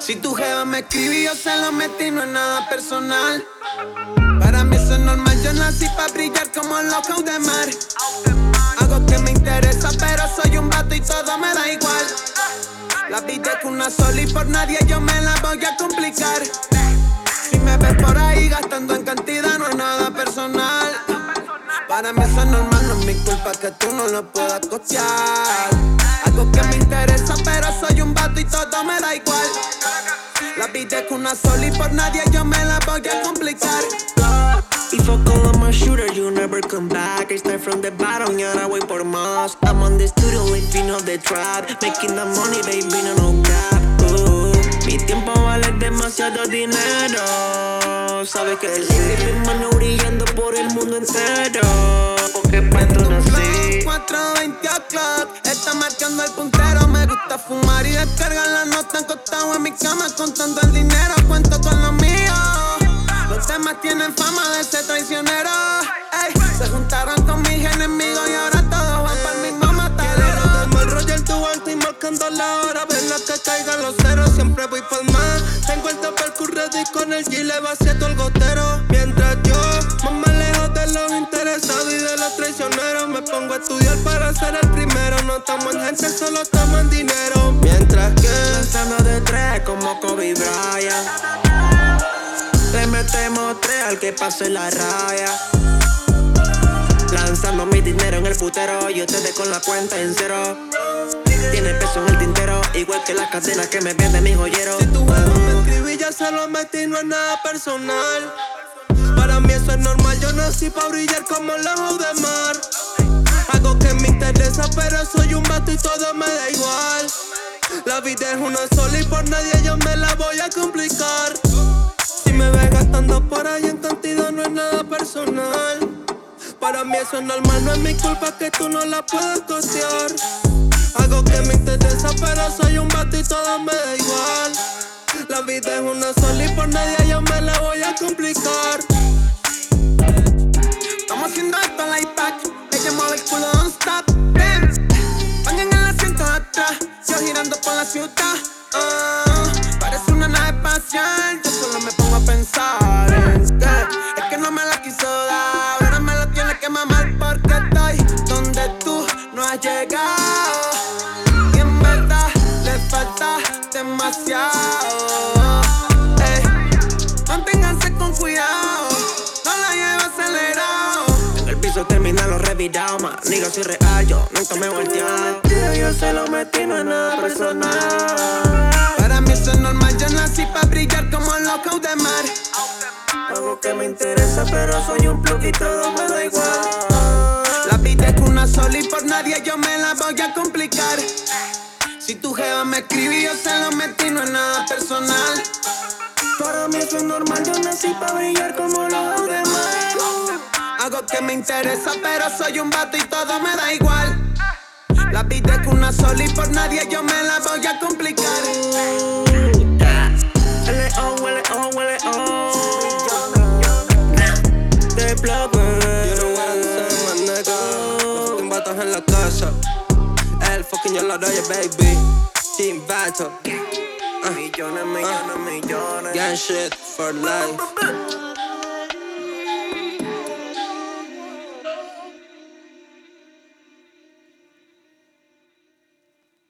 Si tu jeva me escribe y yo se lo metí, no es nada personal. Para mí eso es normal, yo nací pa' brillar como loca de mar. Hago que me interesa, pero soy un vato y todo me da igual. La vida es una sola y por nadie yo me la voy a complicar. Si me ves por ahí gastando en cantidad, no es nada personal. Para mí eso es normal, no es mi culpa que tú no lo puedas costear. Algo que me interesa, pero soy un vato y todo me da igual. La vida es una sola y por nadie yo me la voy a complicar. If I call on my shooter, you never come back. I start from the bottom y ahora voy por más. I'm on the studio living off the trap, making the money, baby, no cap. Mi tiempo vale demasiado dinero. Sabes que sí, mi mano brillando por el mundo entero. Porque pa' esto nací. 4:20 o'clock, está marcando el puntero. Me gusta fumar y descargar la nota. Acostado en mi cama contando el dinero. Cuento con lo mío. Los demás tienen fama de ser traicioneros. Ey, se juntaron con mis enemigos y ahora todos van para el mismo matadero. Dame el Roger, tu alto y marcando la hora. Verla que caigan los ceros, siempre voy por más. Tengo el tupper ready con el Gile vaciando el gotero. Mientras yo, más lejos de los interesados y de los traicioneros, me pongo a estudiar para ser el primero. No estamos en gente, solo estamos en dinero. Mientras que Lanzando de tres como Kobe Bryant. Le metemos tres al que pase la raya. Lanzando mi dinero en el putero y ustedes con la cuenta en cero. Tiene peso en el tintero, igual que las cadenas que me vende mi joyero. si tu juego me escribí ya se lo metí, no es nada personal. Para mí eso es normal, yo nací pa' brillar como el ojo de mar. Algo que me interesa, pero soy un vato y todo me da igual. La vida es una sola y por nadie yo me la voy a complicar. Si me ves gastando por ahí en cantidad, no es nada personal. Para mí eso es normal, no es mi culpa que tú no la puedas costear. Algo que me interesa, pero soy un vato y todo me da igual. La vida es una sola y por nadie yo me la voy a complicar. Estamos haciendo esto en la iPad. Ella mueve el culo don't stop. Ven, van en el asiento de atrás. Yo girando por la ciudad. Parece una nave espacial. Yo solo me pongo a pensar en que es que no me la quiso dar. Ahora me lo tiene que mamar porque estoy donde tú no has llegado. Y en verdad le falta demasiado. Ey, manténganse con cuidado. No la llevo acelerado. En el piso termina los revirados, más nigga soy real, yo nunca me he volteado. Yo se lo metí, no es nada personal. Para mí eso es normal, yo nací pa' brillar como loco de mar. Algo que me interesa, pero soy un plug y todo me da igual. La vida es una sola y por nadie yo me la voy a complicar. Si tu jeva me escribe y yo se lo metí, no es nada personal. Para mí eso es normal, yo nací pa' brillar como los demás. Algo que me interesa, pero soy un vato y todo me da igual. La vida es una sola y por nadie yo me la voy a complicar. L.O., The Blogger. You know what I'm saying, my nigga. Los fucking vatos en la casa. El fucking yo la doy, baby. Team Vato. Millones, millones, millones. Gang shit for life.